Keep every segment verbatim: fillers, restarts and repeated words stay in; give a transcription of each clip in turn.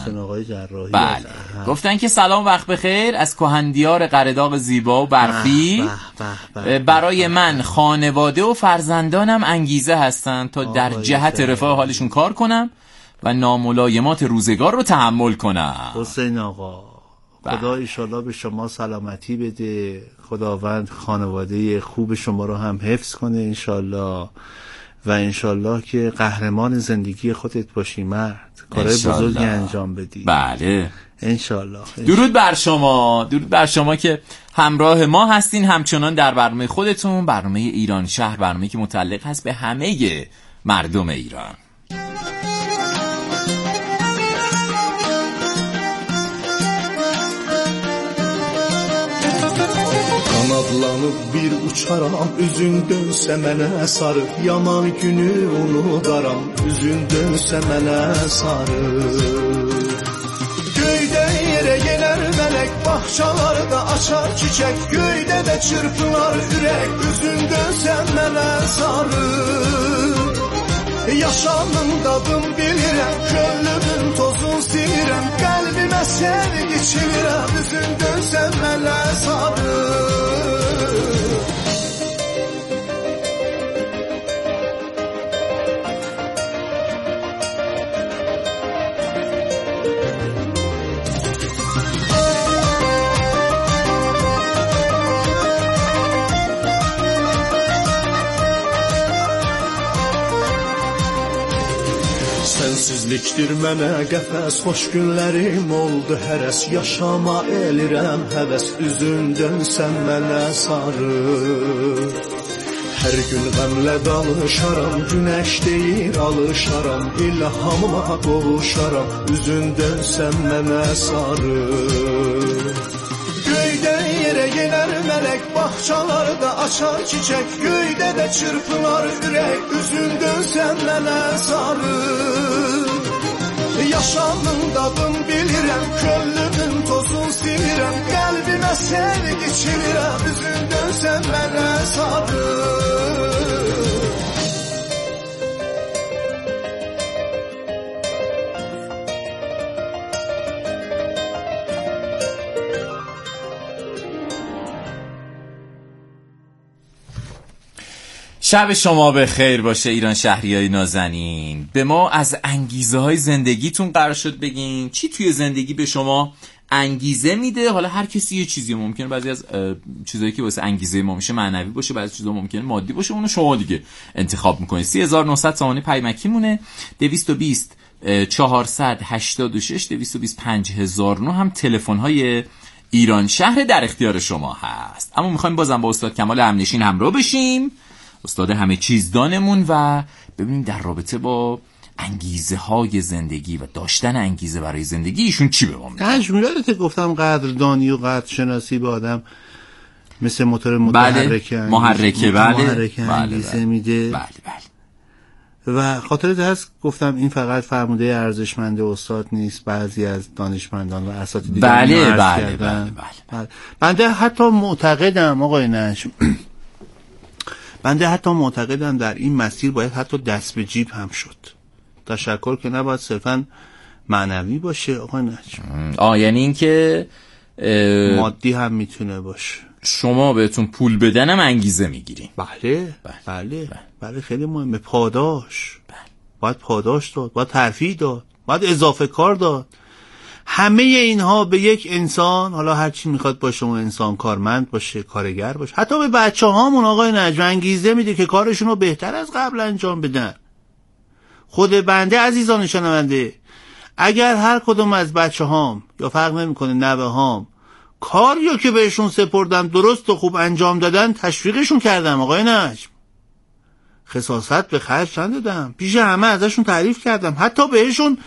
محسن آقای جراحی. بله. گفتن که سلام وقت بخیر از کهندیار قره‌داغ زیبا و برفی. بح بح بح برای من خانواده و فرزندانم انگیزه هستن تا در جهت رفاه حالشون کار کنم و ناملایمات روزگار رو تحمل کنم. حسین آقا خدا ایشالله به شما سلامتی بده، خداوند خانواده خوب شما رو هم حفظ کنه انشالله و انشالله که قهرمان زندگی خودت باشی مرد، کارهای بزرگی انجام بدی. بله انشالله. درود بر شما، درود بر شما که همراه ما هستین همچنان در برنامه خودتون، برنامه ایران شهر، برنامه که متعلق هست به همه مردم ایران. Qanadlanıb bir uçaram, üzün dönsə mənə sarı, yaman günü unudaram, üzün dönsə mənə sarı. Göydə yerə yelər mələk, baxçalarda açar çiçək, göydə də çırpınar ürək, üzün dönsə mənə sarı. Yaşamın dadım bilirəm, könlümün tozun silirəm, qəlbimə sevgi çevirəm, üzün dönsə mənə sarı. Sensizlikdir mənə qəfəs, xoş günlərim oldu hərəs, yaşama elirəm həvəs, üzün dönsən mənə sarı. Hər gün qəmlə danışaram, günəş deyir alışaram, ilhamıma qovuşaram, üzün dönsən mənə sarı. Göydə yerə yelər mələk, baxçalarda açar çiçək, göydə də çırpınar ürək, üzün dönsən mənə sarı. Yaşamın dadım bilirəm, könlümün tozun silirəm, qəlbimə sevgi çevirəm, üzün dönsən mənə sarı. شب شما به خیر باشه ایران شهریای نازنین. به ما از انگیزه های زندگیتون قرار شد بگین چی توی زندگی به شما انگیزه میده. حالا هر کسی یه چیزی ممکنه، بعضی از چیزایی که واسه انگیزه ما میشه معنوی باشه، بعضی چیزا ممکنه مادی باشه، اونو شما دیگه انتخاب میکنید. سه هزار و نهصد تومانی پیمکی مونه، دویست و بیست چهارصد هشتاد و شش دویست و بیست پنج هزار و نه هم تلفن های ایران شهر در اختیار شما هست. اما میخوایم بازم با استاد کمال همنشین همراه بشیم، استاد همه چیزدانمون، و ببینیم در رابطه با انگیزه های زندگی و داشتن انگیزه برای زندگی ایشون چی به ما میگه. تجربیات گفتم قدردانی و قدرشناسی به آدم مثل موتور متحرکه، بله. محرکه بله محرکه انگیزه بله. میده. بله بله. و خاطرت هست گفتم این فقط فرموده ارزشمند استاد نیست، بعضی از دانشمندان و اساتید بله بله بله, بله بله. بنده حتی معتقدم آقای نجم بنده حتی معتقدم در این مسیر باید حتی دست به جیب هم شد. تشکر که نباید صرفا معنوی باشه آقای نجم. آه یعنی این که مادی هم میتونه باشه. شما بهتون پول بدنم انگیزه میگیرین. بله بله بله, بله. بله خیلی مهمه. پاداش بله. باید پاداش داد، باید ترفیع داد، باید اضافه کار داد. همه اینها به یک انسان، حالا هر چی میخواد باشه، اون انسان کارمند باشه، کارگر باشه، حتی به بچه هامون آقای نجم انگیزه میده که کارشون رو بهتر از قبل انجام بدن. خود بنده عزیزان شنونده، اگر هر کدوم از بچه هام یا فرق نمیکنه نوه هام کاریو که بهشون سپردم درست و خوب انجام دادن، تشویقشون کردم آقای نجم، خساست به خرج ندادم، پیش همه ازشون تعریف کردم، حتی بهشون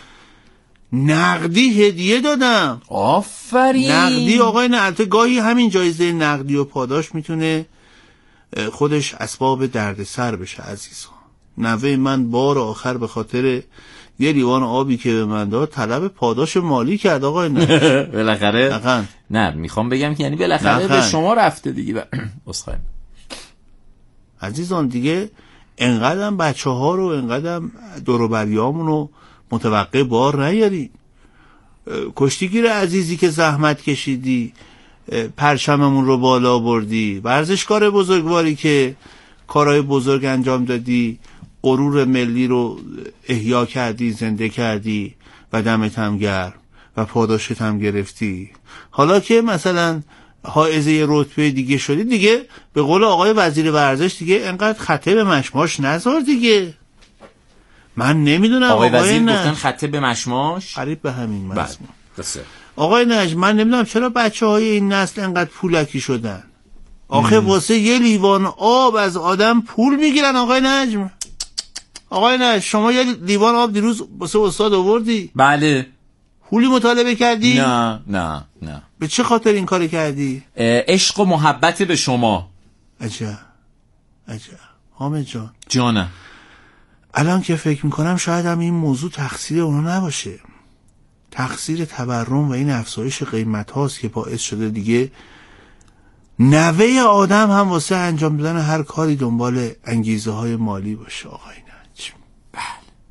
نقدی هدیه دادم. آفرین. نقدی آقای نعلته گاهی همین جایزه نقدی و پاداش میتونه خودش اسباب دردسر بشه عزیزان. نوه من بار آخر به خاطر یه لیوان آبی که به من داد طلب پاداش مالی کرد آقای نه. بالاخره نخند. نه میخوام بگم که یعنی بالاخره به شما رفته دیگه. اسخای عزیزان دیگه انقدرم بچه ها رو، انقدرم دور و بریامون رو متوقع بار نیاریم. کشتیگیر عزیزی که زحمت کشیدی، پرچممون رو بالا بردی، ورزشکار بزرگواری که کارهای بزرگ انجام دادی، غرور ملی رو احیا کردی، زنده کردی و دمت هم گرم و پاداشت هم گرفتی. حالا که مثلا حائزه رتبه دیگه شدی، دیگه به قول آقای وزیر ورزش دیگه انقدر خطه به مشماش نذار دیگه. من نمیدونم آقای, آقای وزیر نج... گفتن خطه به مشماش قریب به همین مضمون. آقای نج من نمیدونم چرا بچه های این نسل انقدر پولکی شدن. آخه واسه یه لیوان آب از آدم پول میگیرن آقای نجم. آقای نجم شما یه لیوان آب دیروز واسه استاد آوردی؟ بله. پولی مطالبه کردی؟ نه نه نه. به چه خاطر این کاری کردی؟ عشق و محبت به شما. عجب عجب. حامد جان جانم، الان که فکر میکنم شاید هم این موضوع تقصیر اونا نباشه، تقصیر تورم و این افزایش قیمت هاست که باعث شده دیگه نوه آدم هم واسه انجام دادن هر کاری دنبال انگیزه های مالی باشه. آقای نجم بله.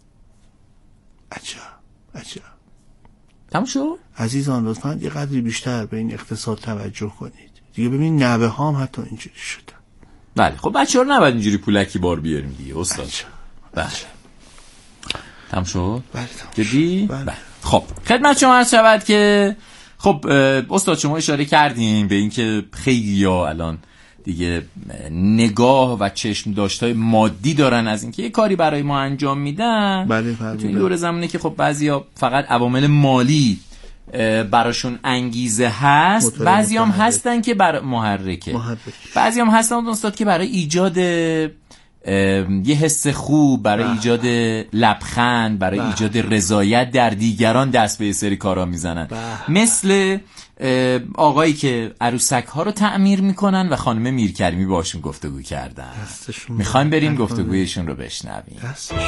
عجب عجب. تمام شد؟ عزیزان لطفاً یه قدری بیشتر به این اقتصاد توجه کنید دیگه. ببین نوه ها هم حتی اینجوری شدن. بله خب بچه ها رو نباید اینجوری پولکی بار بیاریم دیگه استاد. بله تمام شد؟ بله جدی؟ بله. بله. خب خدمت شما عرض شود که خب استاد شما اشاره کردیم به این که خیلی ها الان دیگه نگاه و چشم داشتای مادی دارن از اینکه یه کاری برای ما انجام میدن. بله بله. تو این دور زمانه که خب بعضیا فقط عوامل مالی براشون انگیزه هست، بعضیام هستن که بر محرکه، بعضیام هستن استاد که برای ایجاد یه حس خوب، برای بح. ایجاد لبخند، برای بح. ایجاد رضایت در دیگران دست به یه سری کارا میزنن بح. مثل آقایی که عروسک ها رو تعمیر میکنن و خانم میرکریمی باشون گفتگو کردن. میخوایم بریم گفتگویشون رو بشنویم.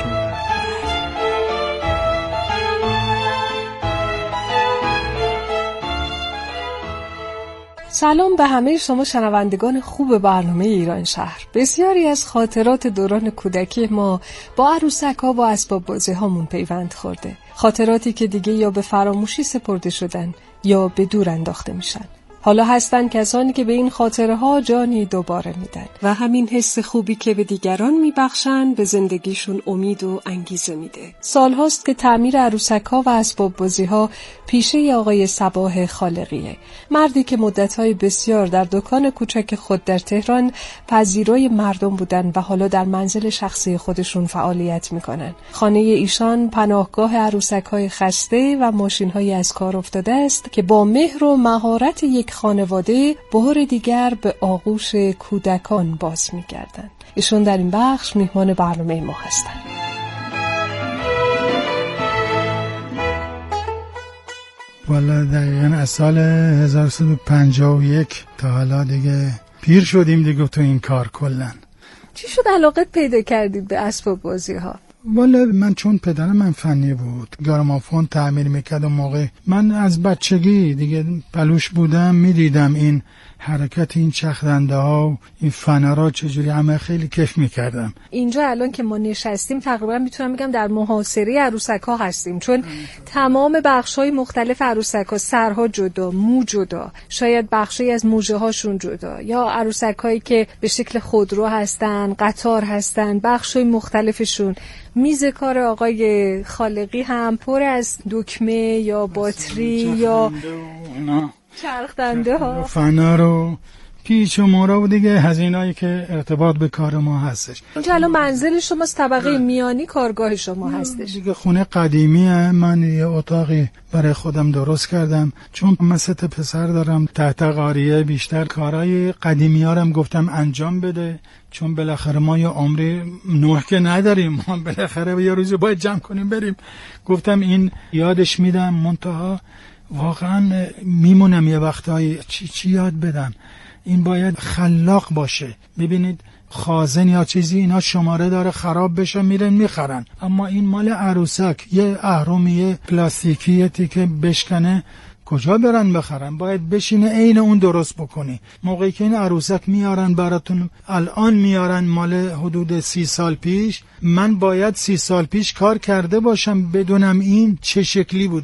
سلام به همه شما شنوندگان خوب برنامه ایران شهر. بسیاری از خاطرات دوران کودکی ما با عروسک ها و اسباب بازی هامون پیوند خورده. خاطراتی که دیگه یا به فراموشی سپرده شدن یا به دور انداخته میشن. حالا هستن کسانی که به این خاطره ها جانی دوباره میدن و همین حس خوبی که به دیگران میبخشن به زندگیشون امید و انگیزه میده. سالهاست که تعمیر عروسک ها و اسباب بازی ها پیشه آقای صباح خالقیه، مردی که مدتهای بسیار در دکان کوچک خود در تهران پذیرای مردم بودن و حالا در منزل شخصی خودشون فعالیت میکنن. خانه ایشان پناهگاه عروسک های خسته و ماشین های از کار افتاده است که با مهر و مهارت یک خانواده بار دیگر به آغوش کودکان باز می‌گردن. ایشون در این بخش میهمان برنامه ما هستن. والا دقیقاً از سال هزار و سیصد و پنجاه و یک تا حالا دیگه پیر شدیم دیگه تو این کار کلن. چی شد علاقت پیدا کردید به اسباب بازی ها؟ والا من چون پدرم من فنی بود، گرامافون تعمیر میکرد و موقع من از بچگی دیگه پلوش بودم میدیدم این حرکت این چرخنده ها و این فنرها چجوری، همه خیلی کیف میکردم. اینجا الان که ما نشستیم تقریبا میتونم بگم در محاصره عروسک ها هستیم، چون تمام بخش های مختلف عروسک ها، سرها جدا، مو جدا، شاید بخشی از موجه هاشون جدا، یا عروسک هایی که به شکل خودرو هستن، قطار هستن، بخش های مختلفشون. میز کار آقای خالقی هم پر از دکمه یا باتری یا چرخدنده ها، فنر و پیچ و مورا و دیگه هزینه‌ای که ارتباط به کار ما هستش. اینجا الان منزل شماست، طبقه میانی کارگاه شما هستش دیگه. خونه قدیمیه، من یه اتاقی برای خودم درست کردم چون من سه تا پسر دارم تحت قاریه، بیشتر کارهای قدیمیارم گفتم انجام بده، چون بالاخره ما یه عمری نوح که نداریم، ما بالاخره یه روزی باید جمع کنیم بریم. گفتم این یادش میدم، منتها واقعا میمونم یه وقتایی چی چی یاد بدم. این باید خلاق باشه. ببینید خازن یا چیزی اینا شماره داره خراب بشه میرن میخرن، اما این مال عروسک یه اهرمیه پلاستیکیه که بشکنه کجا برن بخرن؟ باید بشینه عین اون درست بکنی. موقعی که این عروسک میارن براتون، الان میارن مال حدود سی سال پیش، من باید سی سال پیش کار کرده باشم بدونم این چه شکلی بوده.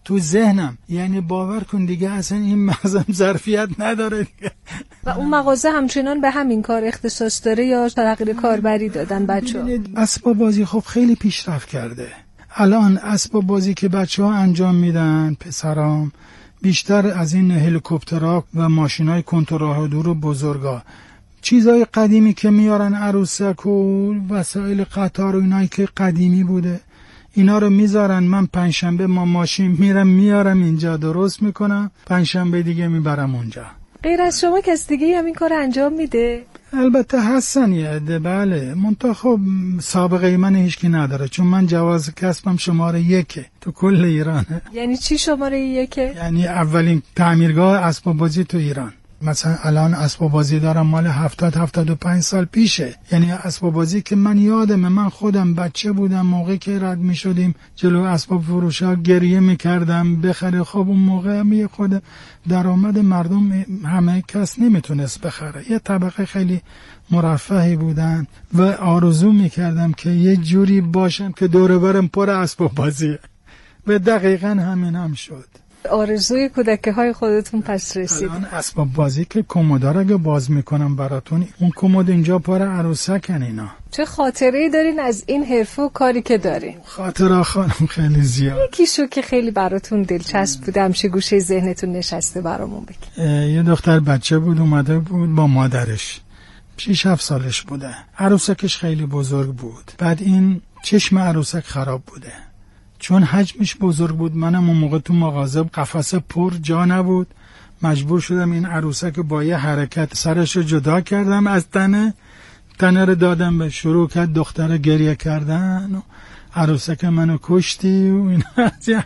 تو ذهنم، یعنی باور کن دیگه اصلا این مغزم ظرفیت نداره دیگه. و اون مغازه همچنان به همین کار اختصاص داره یا تغییر کاربری دادن بچه‌ها؟ اسباب بازی خب خیلی پیشرفت کرده. الان اسباب بازی که بچه‌ها انجام میدن پسرام بیشتر از این هلیکوپترها و ماشینای کنترل دور و بزرگا، چیزای قدیمی که میارن عروسک و وسایل قطار و اینایی که قدیمی بوده اینا رو میذارن. من پنجشنبه ما ماشین میرم میارم اینجا درست میکنم، پنجشنبه دیگه میبرم اونجا. غیر از شما کس دیگه هم این کار انجام میده؟ البته هستن یه عده، بله، منتها خب سابقه من هیچکی نداره چون من جواز کسبم شماره یکه تو کل ایرانه. یعنی چی شماره یکه؟ یعنی اولین تعمیرگاه اسباب بازی تو ایران. مثلا الان اسباب بازی دارم مال هفتاد هفتاد و پنج سال پیشه. یعنی اسباب بازی که من یادمه من خودم بچه بودم موقعی که رد می شدیم جلو اسباب فروشا گریه می کردم بخره. خب اون موقع می خود درآمد مردم همه کس نمیتونست بخره، یه طبقه خیلی مرفهی بودن و آرزو می کردم که یه جوری باشم که دور برم پر اسباب بازیه و دقیقاً همین هم شد. آرزوی کودکی های خودتون پس رسید. الان اسباب بازی که کمدار اگه باز میکنم براتون، اون کمد اینجا پر عروسکن اینا. چه خاطره‌ای دارین از این حرفه و کاری که دارین؟ خاطره خانم خیلی زیاد. یکیشو که خیلی براتون دلچسب بوده همشه گوشه ذهنتون نشسته برامون بگید. یه دختر بچه بود اومده بود با مادرش، شش هفت سالش بوده. عروسکش خیلی بزرگ بود. بعد این چشم عروسک خراب بوده چون حجمش بزرگ بود. منم اون موقع تو مغازه قفسه پر جا نبود، مجبور شدم این عروسک با یه حرکت سرش رو جدا کردم از تنه، تنه رو دادم به شروع کرد دختر گریه کردن و عروسک منو کشتی و اینا.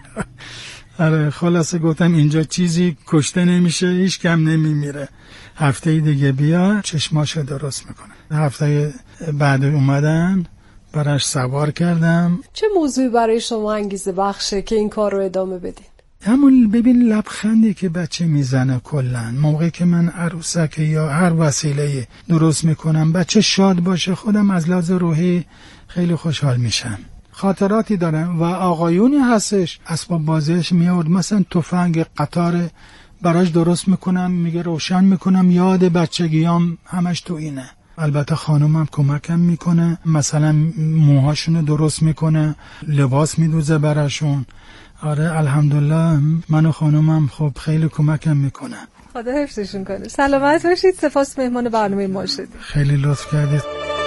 آره خلاصه گفتم اینجا چیزی کشته نمیشه، هیچ کم نمیمیره، هفته دیگه بیا چشماشو درست میکنه. هفته بعد اومدن براش سوار کردم. چه موضوعی برای شما انگیزه بخشه که این کار رو ادامه بدین؟ همون ببین لبخندی که بچه میزنه کلن موقعی که من عروسک یا هر وسیله درست میکنم بچه شاد باشه، خودم از لحاظ روحی خیلی خوشحال میشم. خاطراتی دارم و آقایونی هستش اسباب بازیش میاد مثلا تفنگ قطار براش درست میکنم، میگه روشن میکنم، یاد بچگیام همش تو اینه. البته خانومم کمکم میکنه، مثلا موهاشونو درست میکنه، لباس میدوزه براشون. آره الحمدلله من و خانومم خب خیلی کمکم میکنه. خدا حفظشون کنه. سلامت باشید. سپاس مهمان برنامه ما شدید. خیلی لطف کردید.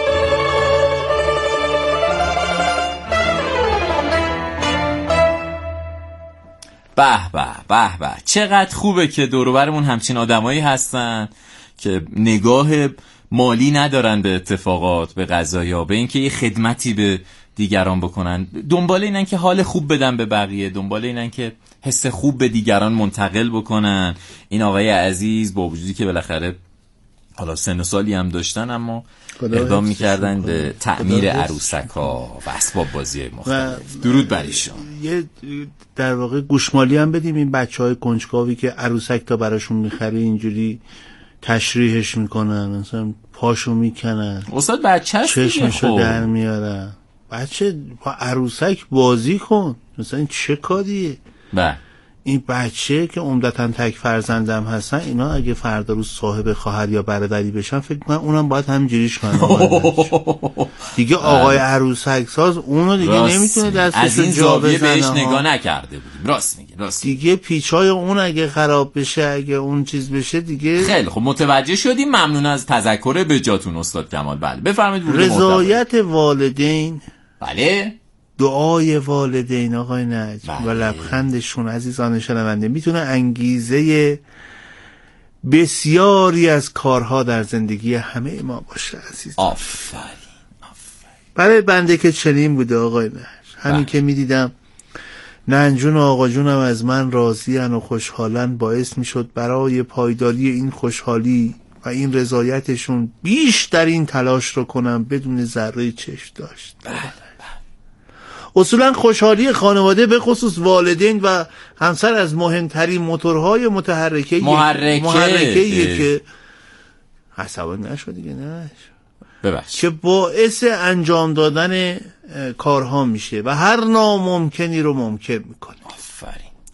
به به به به، چقدر خوبه که دور و برمون همچین آدمایی هستن که نگاه مالی ندارن به اتفاقات، به قضایا، به اینکه یه خدمتی به دیگران بکنن، دنبال اینن که حال خوب بدن به بقیه، دنبال اینن که حس خوب به دیگران منتقل بکنن. این آقای عزیز با وجودی که بالاخره حالا سن و سالی هم داشتن اما اقدام میکردن به تعمیر عروسک‌ها و اسباب بازی مختلف. درود بر ایشون. یه در واقع گوشمالی هم بدیم این بچهای کنجکاوی که عروسک تا براشون میخره اینجوری تشریحش میکنن، مثلا پاشو میکنن، استاد بچه‌ش چشمشو در میارن. بچه با عروسک بازی کن، مثلا این چه کاریه؟ بله این بچه که عمدتاً تک فرزندم هستن، اینا اگه فردا روز صاحب خواهر یا برادری بشن فکر کنم اونم باید همینجوریش کنن. دیگه آقای عروسک ساز اونو دیگه نمیتونه دستشو جا بزنه. بهش نگاه نکرده بودیم. راست میگه، راست میگه. دیگه پیچای اون اگه خراب بشه، اگه اون چیز بشه دیگه. خیلی خب متوجه شدیم. ممنون از تذکر به جاتون استاد کمال. بله بفرمایید. رضایت والدین، بله، دعای والدین آقای نجم بله. و لبخندشون عزیزان شنونده میتونه انگیزه بسیاری از کارها در زندگی همه ما باشه عزیز. آفرین آفرین. برای بنده که چنین بوده آقای نجم، همین بله. که میدیدم ننجون و آقا جونم از من راضی‌اند و خوشحالن، باعث میشد برای پایداری این خوشحالی و این رضایتشون بیشتر این تلاش رو کنم بدون ذره چشم داشت. بله. اصولا خوشحالی خانواده به خصوص والدین و همسر از مهمترین موتورهای متحرکه محرکه محرکه‌ایه که عصبانی نشو دیگه نه ببخش که باعث انجام دادن کارها میشه و هر ناممکنی رو ممکن میکنه. آفرین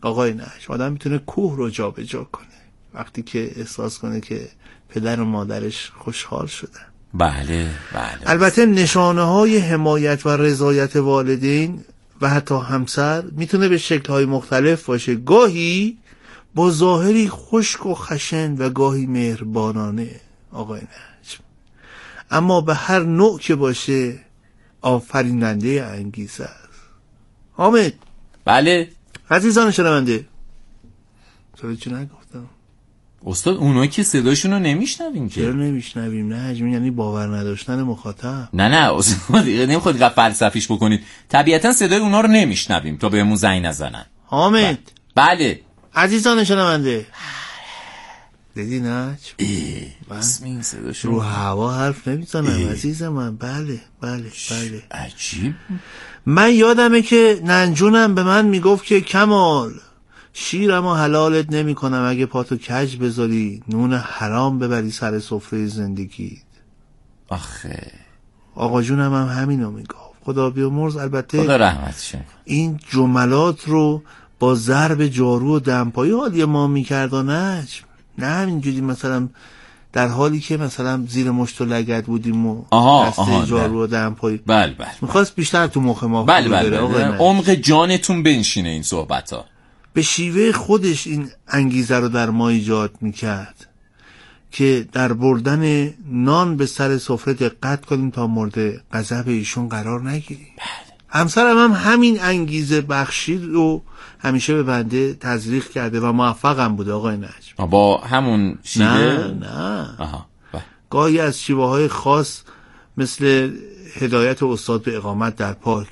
آقای نجم، آدم میتونه کوه رو جا به جا کنه وقتی که احساس کنه که پدر و مادرش خوشحال شدن. بله بله. البته نشانه های حمایت و رضایت والدین و حتی همسر میتونه به شکل‌های مختلف باشه، گاهی با ظاهری خشک و خشن و گاهی مهربانانه آقای نجم، اما به هر نوع که باشه آفریننده انگیزه است. حامد. بله عزیزان شنونده، چرا چی نگفتم؟ استاد اونایی که صداشون رو نمیشنویم که. چرا نمیشنویم؟ نجم یعنی باور نداشتن مخاطب. نه نه استاد دیگه نمیخواد قفل فلسفیش بکنید، طبیعتا صدای اونا رو نمیشنویم تا بهمون زنگ نزنن. حامد. بله عزیزان شنونده، دیدی نجم؟ اسم این صداشون رو هوا حرف نمیزنم عزیز من. بله بله بله. عجیب. من یادمه که ننجونم به من میگفت که کمال شیرمو حلالت نمی کنم اگه پاتو کج بذاری نون حرام ببری سر سفره زندگیت. آخه آقا جونم هم همینو میگفت، خدا بیامرز. البته خدا رحمتش کنه. این جملات رو با ضرب جارو و دمپایی حالی ما میکرد و نجم، نه همینجوری مثلا در حالی که مثلا زیر مشت و لگد بودیم و آها دسته آها جارو و دمپایی. بله بله. میخواست بیشتر تو مخ ما بله بله, بره. بله. عمق جانتون بنشینه این صحبت ها. به شیوه خودش این انگیزه رو در ما ایجاد میکرد که در بردن نان به سر سفره دقت کنیم تا مورد غضب ایشون قرار نگیریم. همسرم هم همین انگیزه بخشی رو همیشه به بنده تزریق کرده و موفقم بوده آقای نجم. با همون شیوه؟ نه نه. آها. گاهی از شیوه های خاص مثل هدایت استاد به اقامت در پارک.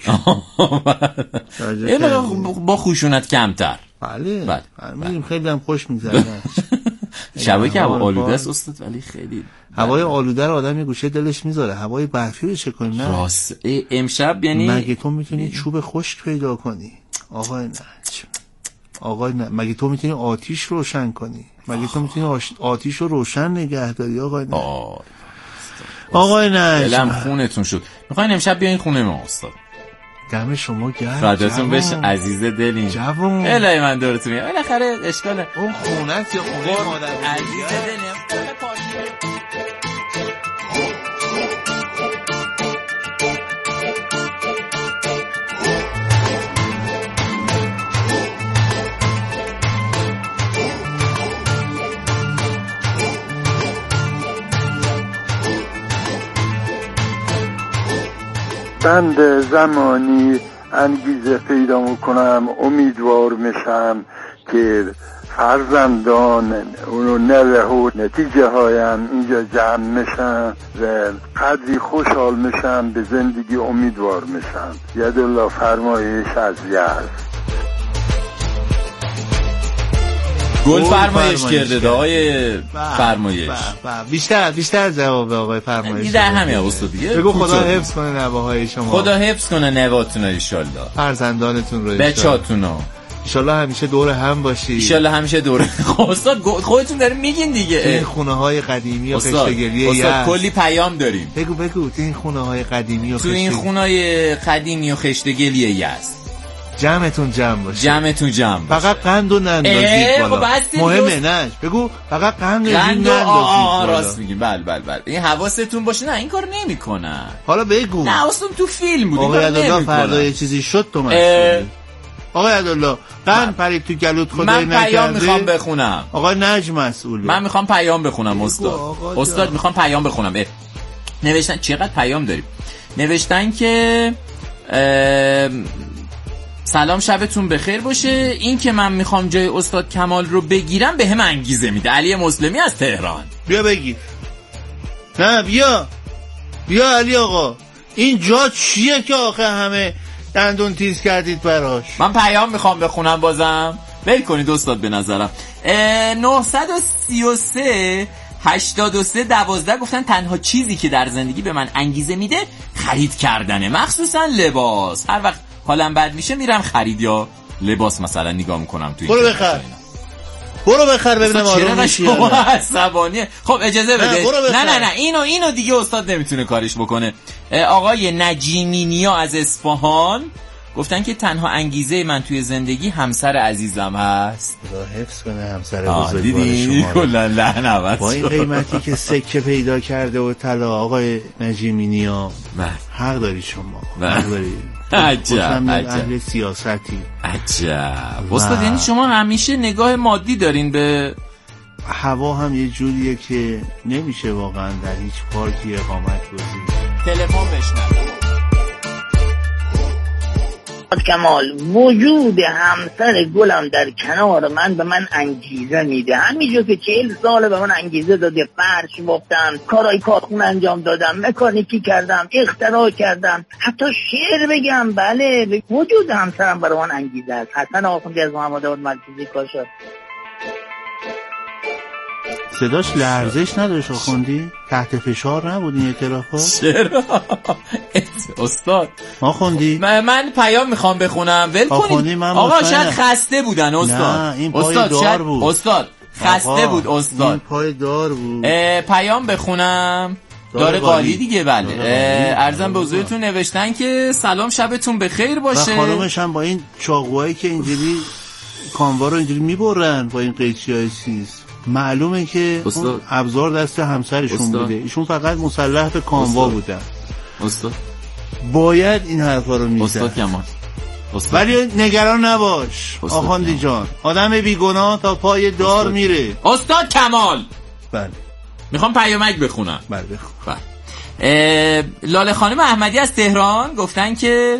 با خشونت کمتر. بله بله. میریم خیلی هم خوش میگذره. شبه که هوا آلوده است استاد، ولی خیلی هوای آلوده رو آدم یه گوشه دلش میذاره، هوای برفی رو چه کنی؟ نه راست امشب یعنی مگه تو میتونی چوب خشک پیدا کنی آقای نجم؟ آقای نه مگه تو میتونی آتیش روشن کنی؟ مگه تو میتونی آش... آتیش رو روشن نگه داری آقای نجم؟ آقای نجم دلم خونتون شد. میخواین امشب بیاین خونه ما استاد؟ دم شما گرم. فداتون بشه عزیز دلین. جوون. الهی من دورتون میام. بالاخره اشکاله. اون خونت یا خونه مادر عزیز دلین. خونه پارکی. بند زمانی انگیزه پیدا میکنم، امیدوار میشم که فرزندان اونو نوه و نتیجه هایم اینجا جمع میشن و قدری خوشحال میشم، به زندگی امیدوار میشم. یدالله فرمایش از یزد. گل فرمایش کرده آقای فرمایش. بیشتر بیشتر جواب آقای فرمایش در همین استاد دیگه. بگو خدا حفظ کنه نوه‌های شما. خدا حفظ کنه نواتون ان شاء الله. فرزندانتون رو بچه‌هاتون رو ان شاء الله همیشه دور هم باشی. ان شاء الله همیشه دور. استاد خودتون دارین میگین دیگه. این خونه‌های قدیمی و خشتگلی یزد. استاد کلی پیام داریم. بگو بگو تو این خونه‌های قدیمی و تو این خونه‌های قدیمی و خشتگلی یزد جمعتون جمع باشه. جمعتون جمع باشه. فقط قند و نندازید بالا. مهمه نه بگو فقط قند و نندازید بالا. راست میگیم. بله بله بله. این حواستون باشه. نه این کار نمیکنن. حالا بگو. نه اصلا تو فیلم بود. آقای عبدالله فردا یه چیزی شد تو مسئولی. آقای عبدالله قند پرید تو گلوت خدای نکرده. من پیام میخوام بخونم. آقای نجم مسئوله. من میخوام پیام بخونم استاد. استاد میخوام پیام بخونم. نوشتن چقدر پیام داریم. نوشتن که سلام شبتون بخیر باشه. این که من میخوام جای استاد کمال رو بگیرم به هم انگیزه میده. علی مسلمی از تهران. بیا بگیر. نه بیا بیا علی آقا، این جا چیه که آخه همه دندون تیز کردید براش؟ من پیام میخوام بخونم بازم. ول کنید استاد به نظرم. نه سه سه هشتاد و سه دوازده گفتن تنها چیزی که در زندگی به من انگیزه میده خرید کردنه، مخصوصا لباس. هر وقت حالم بد میشه میرم خرید یا لباس مثلا نگاه میکنم توی. برو بخر برو بخر ببینم آروم میشی. عصبانیه. خب اجازه بده. نه نه نه اینو اینو دیگه استاد نمیتونه کارش بکنه. آقای نجیمی نیا از اصفهان گفتن که تنها انگیزه من توی زندگی همسر عزیزم هست. خدا حفظ کنه همسر بزرگوار شما. کلا لعنت با این قیمتی که سکه پیدا کرده و طلا آقای نجیمی نیا، حق داری شما. حق داری. عجب عجب اهل سیاستی. عجب استاد، یعنی شما همیشه نگاه مادی دارین به هوا؟ هم یه جوریه که نمیشه واقعا در هیچ پارکی اقامت بزنید. تلفن بشنوید. کمال، وجود همسر گلم در کنار من به من انگیزه میده. همینجور که چهل ساله به من انگیزه داده، فرش بافتم، کارهای کارخونه انجام دادم، مکانیکی کردم، اختراع کردم، حتی شعر بگم. بله، وجود همسرم برای من انگیزه است. حسن آخوندی از محمد آباد مرکزی کاشان. صداش لرزش نداشت آخوندی؟ تحت فشار نبود این اعترافات؟ چرا؟ استاد آخوندی؟ من, من پیام میخوام بخونم، ول کنید. آقا شاید خسته بودن استاد. نه این پای استاد دار بود. استاد خسته بود استاد. این پای دار بود. پیام بخونم. داره قالی دیگه. بله عرضم به حضورتون نوشتن که سلام، شبتون بخیر باشه. و خانومش هم با این چاقوهایی که اینجوری کانوا رو اینجوری میبرن با این قیچی‌های سیز، معلومه که اون ابزار دست همسرشون استاد. بوده. ایشون فقط مسلح به کانوا بودن. استاد باید این حرفا رو میزد. استاد کمال، ولی نگران نباش آخوندی جان، آدم بیگناه تا پای دار استاد. میره. استاد کمال، بله میخوام پیامک بخونم. بله بخون. بله. لاله خانم احمدی از تهران گفتن که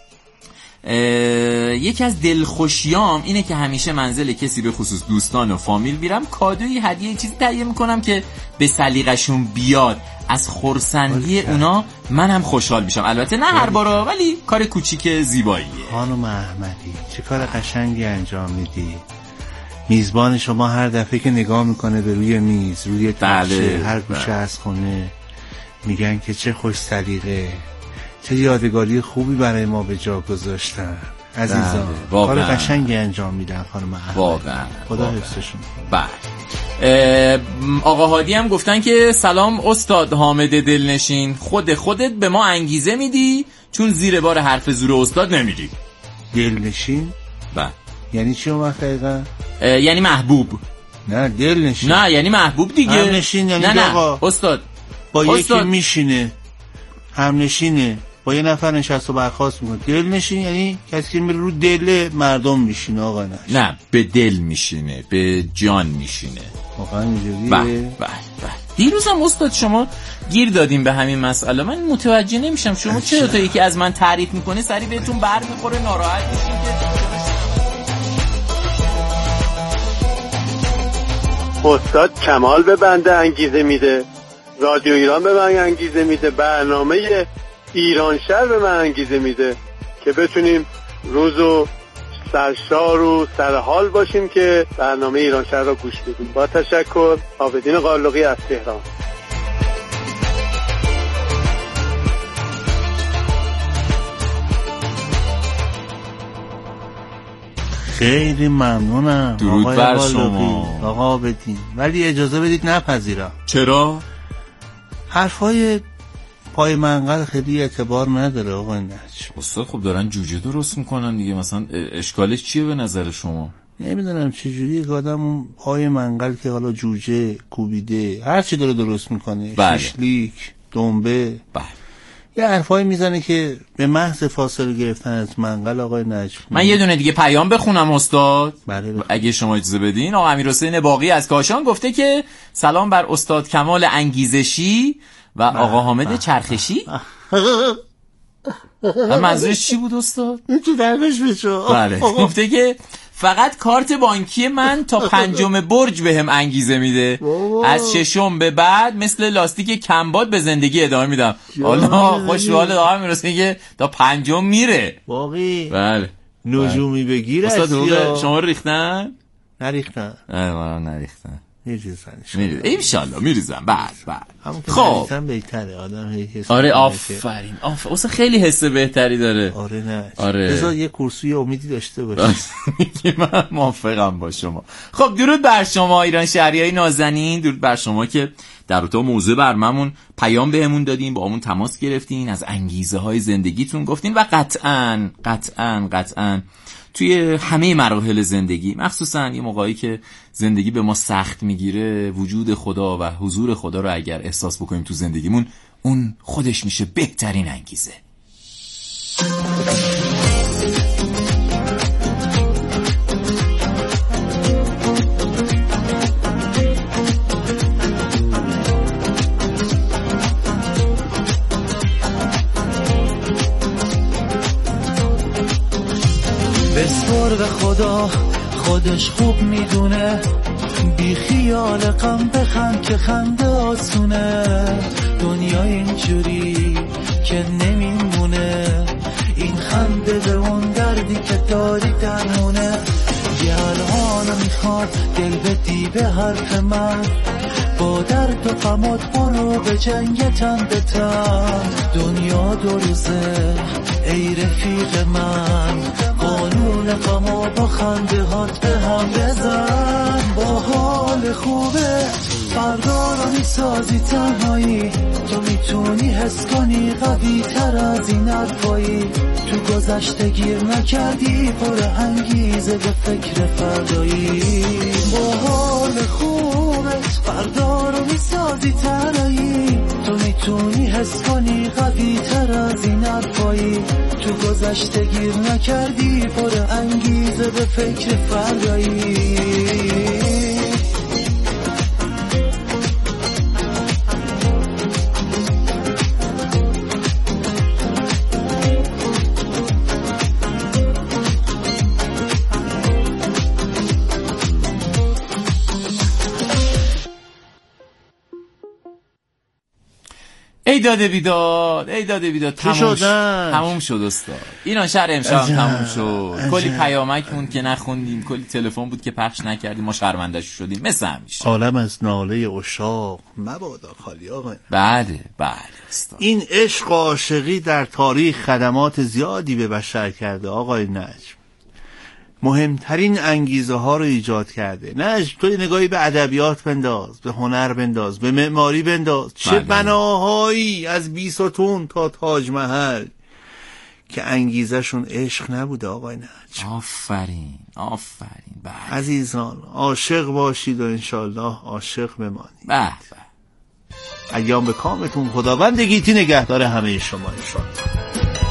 یکی از دلخوشیام اینه که همیشه منزل کسی به خصوص دوستان و فامیل میرم، کادویی، هدیه، چیزی تهیه میکنم که به سلیقه‌شون بیاد. از خرسندی اونا من هم خوشحال میشم. البته نه هر بارا، ولی کار کوچیک زیباییه. خانم احمدی چه کار قشنگی انجام میدی. میزبان شما هر دفعه که نگاه میکنه به روی میز، روی تخته، هر گوشه از خونه، میگن که چه خوش سلیقه، چه یادگاری خوبی برای ما به جا گذاشتن. عزیزان کار قشنگی انجام میدن خانم احمدی. واقعا خدا حفظشون. بله. آقا هادی هم گفتن که سلام استاد حامد دلنشین، خود خودت به ما انگیزه میدی چون زیر بار حرف زور استاد نمیری. دلنشین؟ بله. یعنی چی اون وقت دقیقا؟ یعنی محبوب. نه دلنشین. نه یعنی محبوب دیگه. همنشین یعنی نه آقا استاد با استاد. یکی میشینه، همنشینه، با یه نفر نشست و برخاست میکنه. دل نشین یعنی کسی که میره رو دل مردم میشینه. آقا نه نه به دل میشینه، به جان میشینه. واقعا اینجوریه. بله بله بله. دیروز هم استاد شما گیر دادیم به همین مسئله. من متوجه نمیشم شما چرا تا یکی از من تعریف میکنه سری بهتون بر میخوره، ناراحت میشین که استاد کمال به بنده انگیزه میده، رادیو ایران به من انگیزه میده، برنامه ایران شهر به من انگیزه میده که بتونیم روزو سرشار و سرحال باشیم که برنامه ایران شهر را گوش بدیم. با تشکر، عابدین قالقی از تهران. خیلی ممنونم. درود بر شما آقا عابدین، ولی اجازه بدید نپذیرم. چرا؟ حرفای پای منقل خیلی اعتبار نداره آقا نجم. استاد خب دارن جوجه درست میکنن دیگه، مثلا اشکالش چیه به نظر شما؟ نمیدونم چجوری که آدم اون پای منقل که حالا جوجه، کوبیده، هر چی داره درست میکنه، بله. شیشلیک، دنبه، بله. یه حرفایی میزنه که به محض فاصله گرفتن از منقل آقای نجم. من یه دونه دیگه پیام بخونم استاد. بله بخونم. اگه شما اجازه بدین. آقا امیرحسین باقی از کاشان گفته که سلام بر استاد کمال انگیزشی و آقا حامد چرخشی. منظورش چی بود استاد؟ این چی درمش بچو؟ بله گفته که فقط کارت بانکی من تا پنجم برج بهم انگیزه میده، از ششم به بعد مثل لاستیک کمباد به زندگی ادامه میدم. حالا خوشحال آقا میرسه که تا پنجم میره. باقی بله نجومی بگیر. استاد شما ریختن؟ نریختن. نه من نریختن. میریزن میریزن ان شاء الله میریزن. بعد بعد خب بهتره آدم حس. آره آفرین آفرین اصلا خیلی حس بهتری داره. آره نه آره بذار یه کورسوی امیدی داشته باشه. من موافقم با شما. خب درود بر شما ایران شهریای نازنین، درود بر شما که در اتاق موضوع برنامه‌مون پیام بهمون دادین، با همون تماس گرفتین، از انگیزه های زندگیتون گفتین و قطعاً قطعاً قطعاً توی همه مراحل زندگی، مخصوصاً یه موقعی که زندگی به ما سخت میگیره، وجود خدا و حضور خدا رو اگر احساس بکنیم تو زندگیمون، اون خودش میشه بهترین انگیزه. بسپر به خدا خودش خوب میدونه، بی خیال غم بخند که خنده آسونه. دنیا اینجوری که نمیمونه، این خنده به اون دردی که داری درمونه. یه الهانو میخواد دل بدی به حرف من، با درد و غمات برو به جنگ تن به تن. دنیا دو روزه ای رفیق من، قانون غما با خنده هات به هم بزن. با حال خوبه فردا رو میسازی تنهایی، تو میتونی حس کنی قوی تر از این حرفایی. تو گذشته گیر نکردی، پر انگیزه به فکر فردایی. با حال خوبه فردا رو میسازی تنهایی، تو میتونی حس کنی قوی تر از این حرفایی. تو گذشته گیر نکردی، پر انگیزه به فکر فردایی. ای داده بیداد ای داده بیداد تموم شد تموم شد استاد. ایران شهر امشب تموم شد. کلی پیامک موند که نخوندیم، کلی تلفن بود که پخش نکردیم، ما شرمنده‌اش شدیم مثل همیشه. عالم از ناله عشاق مبادا خالی آقا. بله بله استاد. این عشق و عاشقی در تاریخ خدمات زیادی به بشر کرده آقای نجم. مهمترین انگیزه ها رو ایجاد کرده. نجم تو نگاهی به ادبیات بنداز، به هنر بنداز، به معماری بنداز. چه بناهایی از بیستون تا تاج محل که انگیزه شون عشق نبوده آقای نجم. آفرین آفرین. بله عزیزان عاشق باشید و انشالله عاشق بمانید. بله بله. ایام به کامتون. خداوند گیتی نگهدار همه شما انشالله.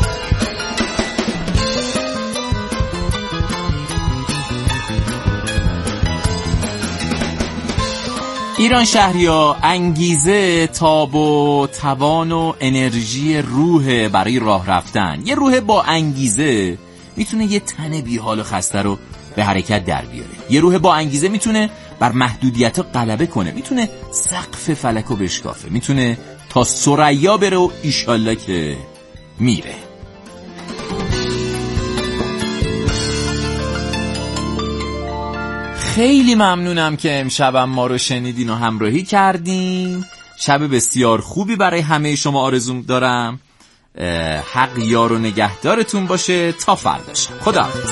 ایران شهریا، انگیزه، تاب و توان و انرژی روح برای راه رفتن. یه روح با انگیزه میتونه یه تن بی حال و خسته رو به حرکت در بیاره. یه روح با انگیزه میتونه بر محدودیت‌ها غلبه کنه، میتونه سقف فلکو بشکافه، میتونه تا ثریا بره و ایشالله که میره. خیلی ممنونم که امشبم ما رو شنیدین و همراهی کردین. شب بسیار خوبی برای همه شما آرزو دارم. حق یار و نگهدارتون باشه تا فردا شب. خداحافظ.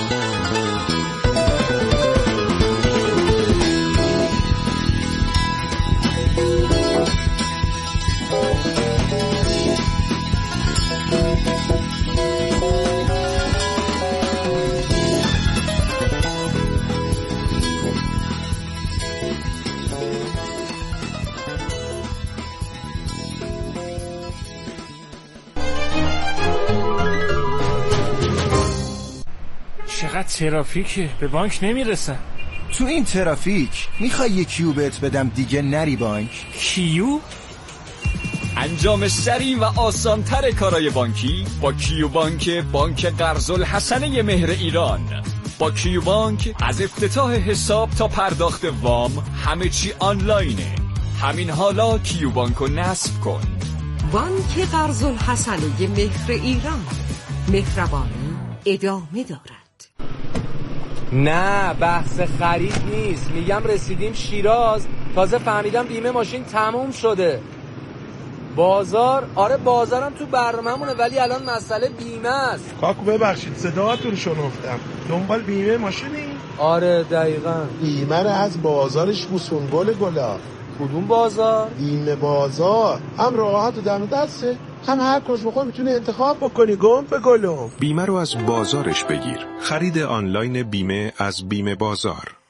چقدر ترافیکه، به بانک نمیرسم. تو این ترافیک میخوای یه کیو بهت بدم دیگه نری بانک؟ کیو؟ انجام سریع و آسانتر کارهای بانکی با کیو بانک، بانک قرض الحسنه مهر ایران. با کیو بانک از افتتاح حساب تا پرداخت وام همه چی آنلاینه. همین حالا کیو بانکو نصب کن. بانک قرض الحسنه مهر ایران، مهربانی ادامه دارد. نه بحث خرید نیست، میگم رسیدیم شیراز تازه فهمیدم بیمه ماشین تموم شده. بازار؟ آره بازارم تو برنامه‌مونه ولی الان مسئله بیمه است. کاکو ببخشید صداتون شنفتم. دنبال بیمه ماشینی؟ آره دقیقاً. بیمه رو از بازارش بوسون گل گلا. کدوم بازار؟ بیمه بازار. هم راحت و دم دسته، هم هر کس بخوای میتونه انتخاب بکنی. گم به گلم. بیمه رو از بازارش بگیر. خرید آنلاین بیمه از بیمه بازار.